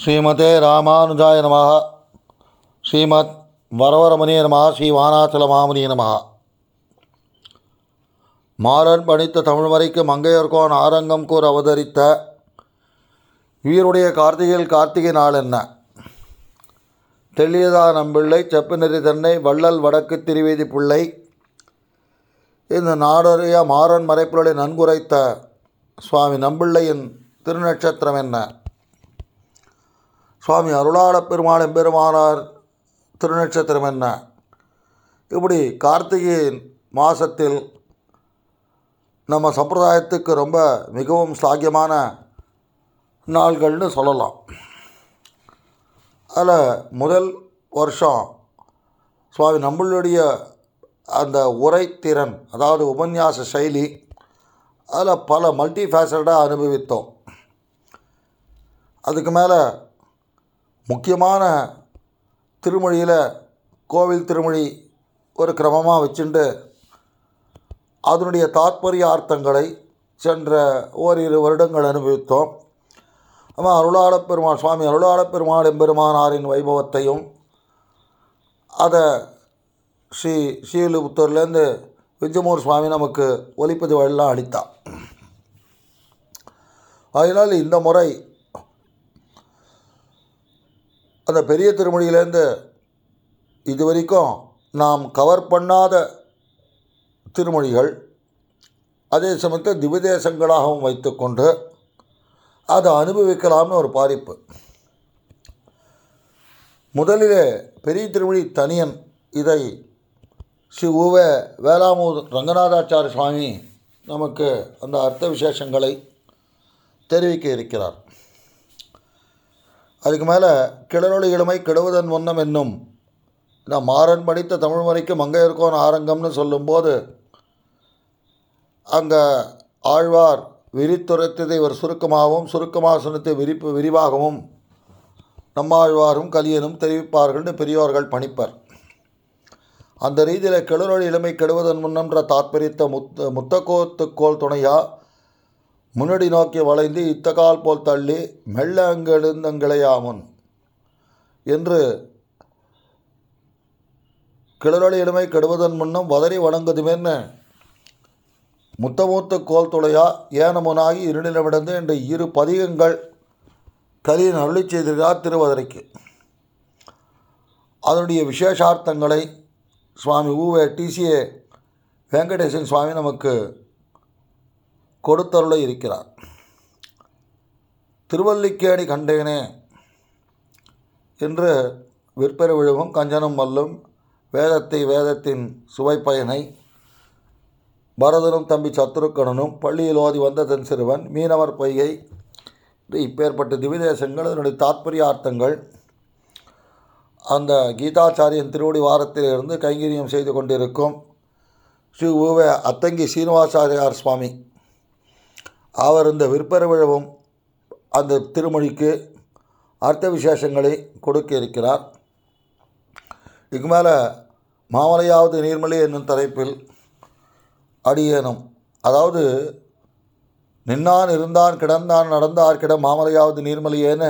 ஸ்ரீமதே ராமானுஜாய நமः. ஸ்ரீமத் வரவரமுனியே நமः. ஸ்ரீ வானாச்சலமாமுனியே நமः. மாறன் பணித்த தமிழ்மறைக்கு மங்கையர்கோன் ஆரங்கம் கூற அவதரித்த வீருடைய கார்த்திகையில் கார்த்திகை நாள் என்ன? தெள்ளியதா நம்பிள்ளை செப்பு நெறி தன்னை வள்ளல் வடக்கு திருவேதி பிள்ளை இந்த நாடறிய மாறன் மறைப்புகளை நன்குரைத்த சுவாமி நம்பிள்ளையின் திருநட்சத்திரம் என்ன? சுவாமி அருளாளப் பெருமாள் எம்பெருமானார் திருநட்சத்திரம் என்ன? இப்படி கார்த்திகை மாதத்தில் நம்ம சம்பிரதாயத்துக்கு ரொம்ப மிகவும் சாக்கியமான நாள்கள்னு சொல்லலாம். அதில் முதல் வருஷம் சுவாமி நம்பிள்ளுடைய அந்த உரைத்திறன், அதாவது உபன்யாச சைலி, அதில் பல மல்டி ஃபேசடாக அனுபவித்தோம். அதுக்கு மேலே முக்கியமான திருமொழியில் கோவில் திருமொழி ஒரு கிரமமாக வச்சுட்டு அதனுடைய தாத்பரிய அர்த்தங்களை சென்ற ஓரிரு வருடங்கள் அனுபவித்தோம். நம்ம அருளாளப் பெருமாள் சுவாமி அருளாளப் பெருமாள் எம்பெருமானாரின் வைபவத்தையும் அதை ஸ்ரீவில்லிபுத்தூர்லேருந்து விஜயமூர் சுவாமி நமக்கு ஒலிப்பதிவெல்லாம் அளித்தார். அதனால் இந்த முறை அந்த பெரிய திருமொழியிலேருந்து இதுவரைக்கும் நாம் கவர் பண்ணாத திருமொழிகள், அதே சமயத்தில் திவ்யதேசங்களாகவும் வைத்துக்கொண்டு அதை அனுபவிக்கலாம்னு ஒரு பாரிப்பு. முதலிலே பெரிய திருமொழி தனியன், இதை ஸ்ரீ உவே வேளாமூர் ரங்கநாதாச்சாரிய சுவாமி நமக்கு அந்த அர்த்த விசேஷங்களை தெரிவிக்க இருக்கிறார். அதுக்கு மேலே கிளரொளி இளமை கெடுவதன் முன்னம் என்னும் இந்த மாறன் படித்த தமிழ்மறைக்கு மங்கையர்கோன் ஆரங்கம்னு சொல்லும்போது அங்கே ஆழ்வார் விரித்துரைத்ததை ஒரு சுருக்கமாகவும் சுருக்கமாக சொன்னதை விரிவாகவும் நம்மாழ்வாரும் கலியனும் தெரிவிப்பார்கள்னு பெரியோர்கள் பணிப்பர். அந்த ரீதியில் கிளரொளி இளமை கெடுவதன் முன்னன்ற தாத்பரியத்தை முத்தக்கோத்துக்கோள் துணையா முன்னாடி நோக்கி வளைந்து இத்தகால் போல் தள்ளி மெல்ல அங்கெழுந்தங்கிளையாமுன் என்று கிளரொளி இளமை கெடுவதன் முன்னம் வதறி வணங்குதுமேன்னு முத்தமூத்த கோல் துளையா ஏனமுனாகி இருநிலமிடந்து என்ற இரு பதிகங்கள் கலியன் அருளி செய்திருக்கிறார் திருவதரைக்கு. அதனுடைய விசேஷார்த்தங்களை சுவாமி ஊவே டிசிஏ வெங்கடேசன் சுவாமி நமக்கு கொடுத்தருள இருக்கிறார். திருவல்லிக்கேணி கண்டேனே என்று விற்பெற விழுவும் கஞ்சனம் வல்லும் வேதத்தின் சுவைப்பயனை பரதனும் தம்பி சத்துருக்கணனும் பள்ளியில் ஓதி வந்த தன் சிறுவன் மீனவர் பொய்கை இப்பேற்பட்ட திவ்யதேசங்கள் அதனுடைய தாத்பரியார்த்தங்கள் அந்த கீதாச்சாரியன் திருவடி வாரத்திலிருந்து கைங்கரியம் செய்து கொண்டிருக்கும் ஸ்ரீ ஊவே அத்தங்கி சீனிவாசாரியார் சுவாமி அவர் இந்த விற்பெற விழவும் அந்த திருமொழிக்கு அர்த்த விசேஷங்களை கொடுக்க இருக்கிறார். இதுக்கு மேலே மாமலையாவது நீர்மலை என்னும் தலைப்பில் அடியேனும், அதாவது நின்னான் இருந்தான் கிடந்தான் நடந்தார்கிட மாமலையாவது நீர்மலையேன்னு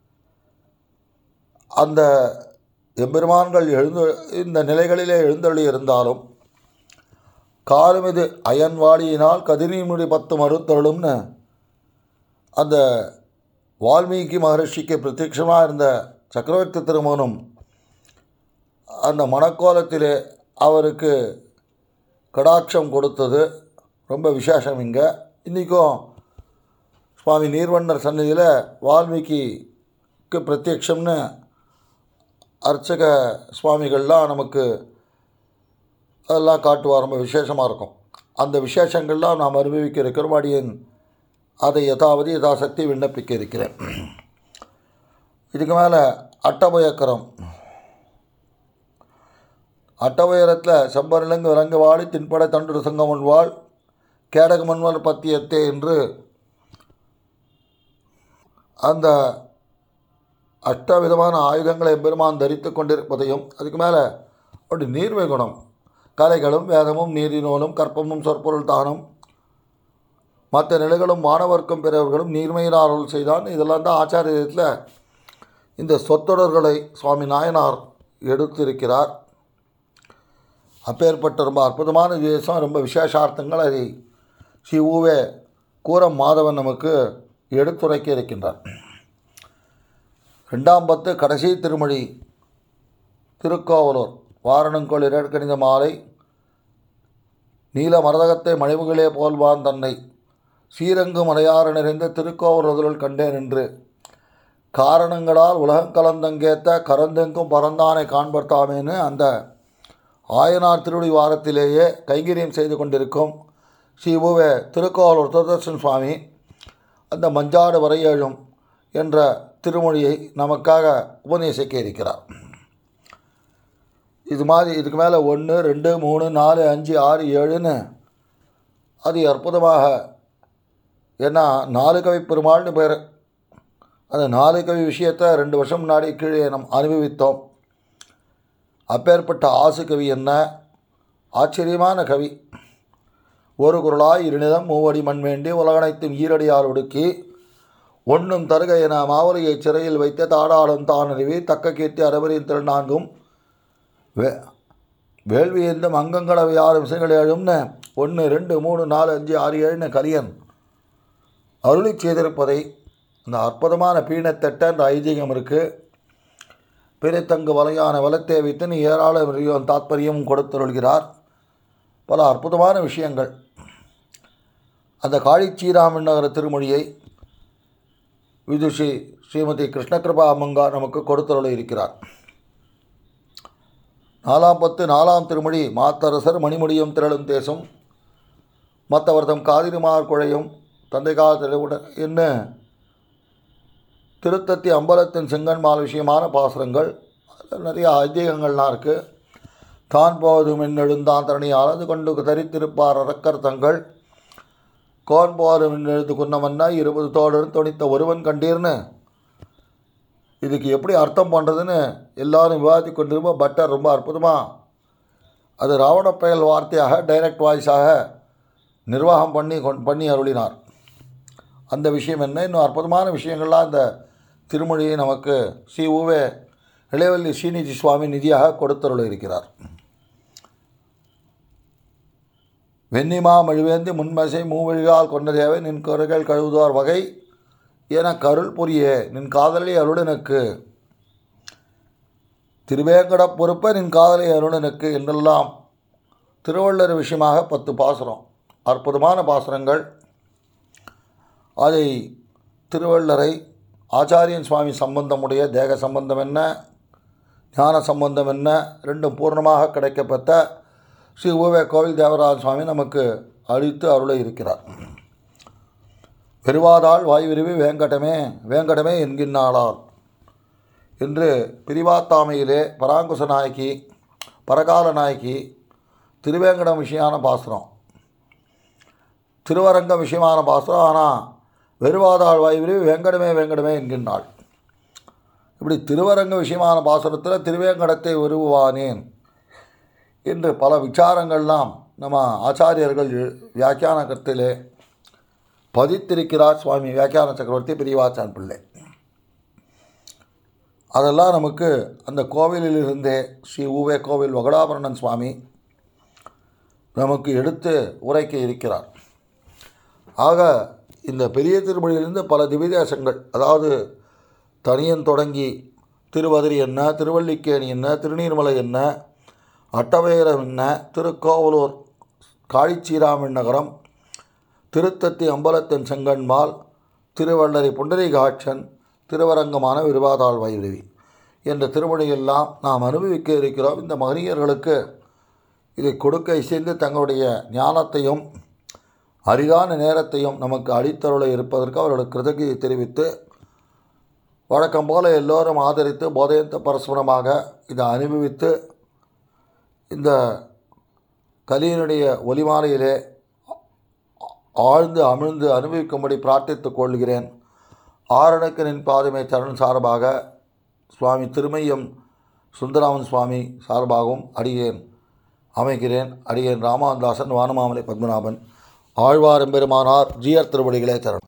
அந்த எம்பெருமான்கள் இந்த நிலைகளிலே எழுந்தள்ளி இருந்தாலும் காலமிது அயன்வாளியினால் கதிர்நீர்முடி 10 மறுத்தருளும்னு அந்த வால்மீகி மகரிஷிக்கு பிரத்யட்சமாக இருந்த சக்கரவர்த்தி திருமகனும் அந்த மணக்கோலத்திலே அவருக்கு கடாட்சம் கொடுத்தது ரொம்ப விசேஷம். இன்றைக்கும் சுவாமி நீர்வண்ணர் சன்னதியில் வால்மீகிக்கு பிரத்யட்சம்னு அர்ச்சக சுவாமிகள்லாம் நமக்கு அதெல்லாம் காட்டுவார். ரொம்ப விசேஷமாக இருக்கும். அந்த விசேஷங்கள்லாம் நாம் அனுபவிக்க இருக்கிறோம். அடியேன் அதை யதாசக்தி விண்ணப்பிக்க இருக்கிறேன். இதுக்கு மேலே அட்டபயக்கரம், அட்டவயரத்தில் செம்பரிலங்கு விலங்கு வாழி தின்பட தண்டு சங்கமன் வாழ் கேடக மன்வர் பத்தியத்தே என்று அந்த அஷ்டவிதமான ஆயுதங்களை எம்பெருமான் தரித்து கொண்டிருப்பதையும், அதுக்கு மேலே அப்படி நீர்மை குணம், கலைகளும் வேதமும் நீரினோனும் கற்பமும் சொற்பொருள் தானும் மற்ற நிலைகளும் மாணவர்க்கும் பிறவர்களும் நீர்மையினால் அருள் செய்தான். இதெல்லாம் தான் ஆச்சாரியத்தில் இந்த சொற்றொடர்களை சுவாமி நாயனார் எடுத்திருக்கிறார். அப்பேற்பட்ட ரொம்ப அற்புதமான விசேஷம், ரொம்ப விசேஷார்த்தங்கள் அதை ஸ்ரீ ஊவே கூரம் மாதவன் நமக்கு எடுத்துரைக்க இருக்கின்றார். 2ஆம் பத்து கடைசி திருமொழி திருக்கோவலூர் வாரணங்கோள் இடர்கணித மாலை நீல மரதகத்தை மணிமுகிலே போல்வான் தன்னை சீரங்கு மலையாறு நிறைந்த திருக்கோவலூரில் கண்டேன் என்று காரணங்களால் உலகம் கலந்தங்கேத்த கரந்தெங்கும் பறந்தானை காண்பர்த்தாமேன்னு அந்த ஆயனார் திருவடி வாரத்திலேயே கைங்கரியம் செய்து கொண்டிருக்கும் ஸ்ரீ ஊவே திருக்கோவலூர் சுதர்சன் சுவாமி அந்த மஞ்சாடு வரையேழும் என்ற திருமொழியை நமக்காக உபதேசிக்க இருக்கிறார். இது மாதிரி இதுக்கு மேலே 1, 2, 3, 4, 5, 6, 7ன்னு அது அற்புதமாக, ஏன்னா 4 கவி பெருமாள்னு பேர். அந்த 4 கவி விஷயத்தை 2 வருஷம் முன்னாடி கீழே நம் அனுபவித்தோம். அப்பேற்பட்ட ஆசு கவி என்ன ஆச்சரியமான கவி. ஒரு குரலாய் இருநிலம் மூவடி மண் வேண்டி உலகனைத்தும் ஈரடியால் ஒடுக்கி ஒன்றும் தருக என மாவலியை சிறையில் வைத்த தாடாளும் தான் அறிவி தக்க கீர்த்தி அறவரின் திருநான்கும் வேள்வியந்தும் அங்கங்களவை யாரும் சிங்கள் ஏழும்னு 1, 2, 3, 4, 5, 6, 7ன்னு கலியன் அருளி செய்திருப்பதை அந்த அற்புதமான பீனத்தட்ட என்ற ஐதீகம் இருக்குது. பிறைத்தங்கு வலையான வலத்தே வைத்து ஏராளம் தாத்பரியம் கொடுத்தருள்கிறார். பல அற்புதமான விஷயங்கள் அந்த காழிச்சீராமன் நகர திருமொழியை விதுஷி ஸ்ரீமதி கிருஷ்ணகிருபா அம்மங்கா நமக்கு கொடுத்தருள இருக்கிறார். 4ஆம் பத்து 4ஆம் திருமொழி மாத்தரசர் மணிமுடியும் திரளும் தேசம் மற்றவர்தம் காதிரிமார் குழையும் தந்தை காலத்தில் என்ன திருத்தத்தி அம்பலத்தின் செங்கன்மால் விஷயமான பாசுரங்கள். அதில் நிறைய ஐதீகங்கள்லாம் இருக்குது. தான் போதும் என்னெழுந்தான் தரணியால் அது கொண்டு தரித்திருப்பார் அரக்கர் தங்கள் கோன் போதும் என்னெழுது குன்னமன்னா 20 தோடு துணித்த ஒருவன் கண்டீர்னு இதுக்கு எப்படி அர்த்தம் பண்ணுறதுன்னு எல்லாரும் விவாதித்து கொண்டிருப்போம். பட்டர் ரொம்ப அற்புதமாக அது ராவண பயல் வார்த்தையாக டைரக்ட் வாய்ஸாக நிர்வாகம் பண்ணி அருளினார். அந்த விஷயம் என்ன, இன்னும் அற்புதமான விஷயங்கள்லாம் இந்த திருமொழியை நமக்கு ஸ்ரீ ஊவே இளையவல்லி ஸ்ரீநிதி சுவாமி நிதியாக கொடுத்தருள இருக்கிறார். வெண்ணிமா மழுவேந்தி முன்மசை மூவழிகால் கொண்ட தேவை நின் குறைகள் கழுவுதார் வகை என கருள் புரிய நின் காதலை அருளனுக்கு திருவேங்கட பொறுப்ப நின் காதலை அருளனுக்கு என்றெல்லாம் திருவள்ளுவர் விஷயமாக 10 பாசுரம், அற்புதமான பாசுரங்கள். அதை திருவள்ளுவரை ஆச்சாரியன் சுவாமி சம்பந்தமுடைய தேக சம்பந்தம் என்ன ஞான சம்பந்தம் என்ன ரெண்டும் பூர்ணமாக கிடைக்கப்பட்ட ஸ்ரீ ஊவே கோவில் தேவராஜ சுவாமி நமக்கு அளித்து அருளை இருக்கிறார். பெருவாதாள் வாய் விரிவி வேங்கடமே என்கின்றாளார் என்று பிரிவாத்தாமையிலே பராங்குச நாயகி பரகால நாயகி திருவேங்கடம் விஷயமான பாசுரம், திருவரங்கம் விஷயமான பாசுரம். ஆனால் வெறுவாதாள் வாய் விரிவி வேங்கடமே என்கின்றாள். இப்படி திருவரங்க விஷயமான பாசுரத்தில் திருவேங்கடத்தை உருவானேன் என்று பல விசாரங்கள்லாம் நம்ம ஆச்சாரியர்கள் வியாக்கியான கருத்திலே பதித்திருக்கிறார் சுவாமி வியாக்கியான சக்கரவர்த்தி பெரியவாச்சான் பிள்ளை. அதெல்லாம் நமக்கு அந்த கோவிலிலிருந்தே ஸ்ரீ ஊவே கோவில் வகடாபரணன் சுவாமி நமக்கு எடுத்து உரைக்க இருக்கிறார். ஆக இந்த பெரிய திருமொழியிலிருந்து பல திவ்யதேசங்கள், அதாவது தனியன் தொடங்கி திருவதிரி என்ன, திருவல்லிக்கேணி என்ன, திருநீர்மலை என்ன, அட்டவேரம் என்ன, திருக்கோவலூர் காழிச்சீராமன் நகரம், திருத்தத்தி அம்பலத்தின் செங்கன்மால், திருவள்ளரி புண்டரீகாட்சன், திருவரங்கமான விருவாதாள் வைரவி என்ற திருமொழியெல்லாம் நாம் அனுபவிக்க இருக்கிறோம். இந்த மகனியர்களுக்கு இதை கொடுக்க இசைந்து தங்களுடைய ஞானத்தையும் அரிதான நேரத்தையும் நமக்கு அளித்தருள இருப்பதற்கு அவர்களுடைய கிருதகையை தெரிவித்து வழக்கம் போல எல்லோரும் ஆதரித்து போதையந்த பரஸ்பரமாக இதை அனுபவித்து இந்த கலியினுடைய ஒலிமாலையிலே ஆழ்ந்து அமிழ்ந்து அனுபவிக்கும்படி பிரார்த்தித்துக் கொள்கிறேன். ஆரணக்கு நின் பாதமே சரண் சார்பாக சுவாமி திருமையம் சுந்தராமன் சுவாமி சார்பாகவும் அமைகிறேன். அடியேன் ராமதாசன் வானமாமலை பத்மநாபன் ஆழ்வாரெம்பெருமானார் ஜீயர் திருவடிகளே சரண்.